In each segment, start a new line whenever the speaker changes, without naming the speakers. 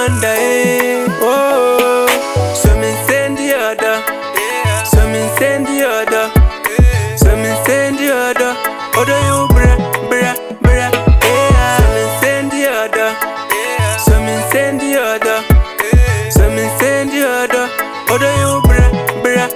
wonder, eh? Oh, some send the other, some send the other, some send the other. Other you bra, yeah. Some send the other, some send the other, some send the other. Other you bra,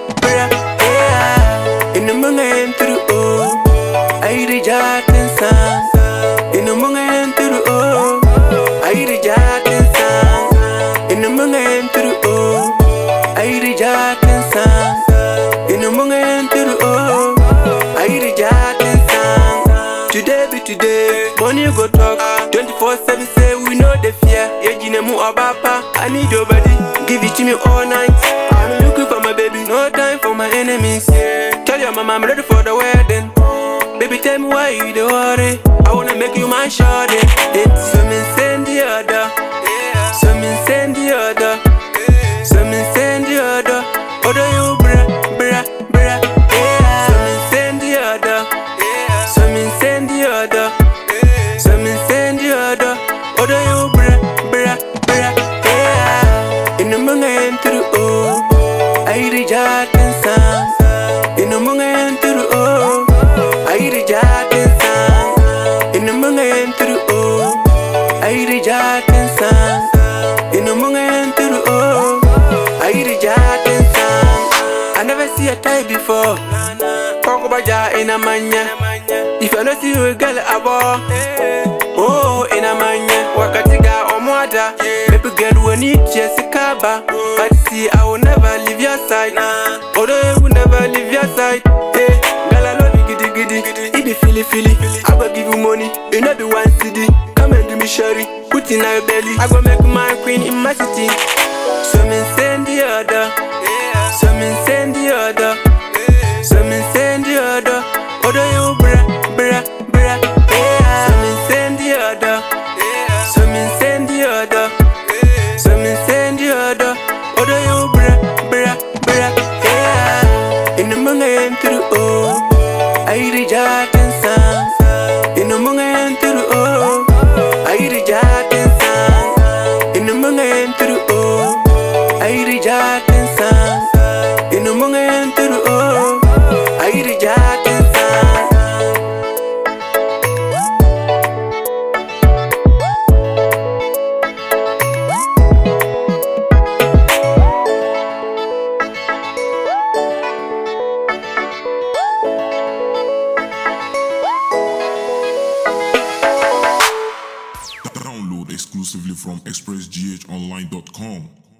yeah. In the morning through oh, I read your song. In the morning through oh, I read your song. In the morning through oh, I read your song. In the morning through oh, I read your song. Today be today, money go talk. 24/7 say we know the fear. Ejinemu Obapa, I need your body. Give it to me all night. I'm looking for my baby, no time for my enemies. Tell your mama I'm ready for the wedding. Baby, tell me why you don't worry. I wanna make you my shawty. Some send the other, some send the other, some send the other. Other you bra, yeah. Some send the other, some send the other, some send the other. Other you bra, yeah. In the morning through oh, I read your song. In the morning through oh, I read your song. In the morning through oh, I read your song. In the morning through oh, I read your song. I never see a type before. Talk about ya in a mania. If I don't see you, girl, above. Oh, in a mania. Wakatiga or mwada. Maybe girl, we need Jessica. But see, I will never leave your side. Although I will never leave your side. Hey, girl, I love you, giddy. It be feely. I go give you money. You know be one CD. Come and do me sherry. Put in your belly. I go make my queen in my city. Some send the other. Some send the other. Some send the other. Other you bra, yeah. Some send the other. Some send the other. Some send the other. Other you bra, yeah. In the morning through oh, I read your song. In the morning through oh, I read your song. In the morning through oh, I read your song. In the morning through oh, I read your song.
Download exclusively from expressghonline.com.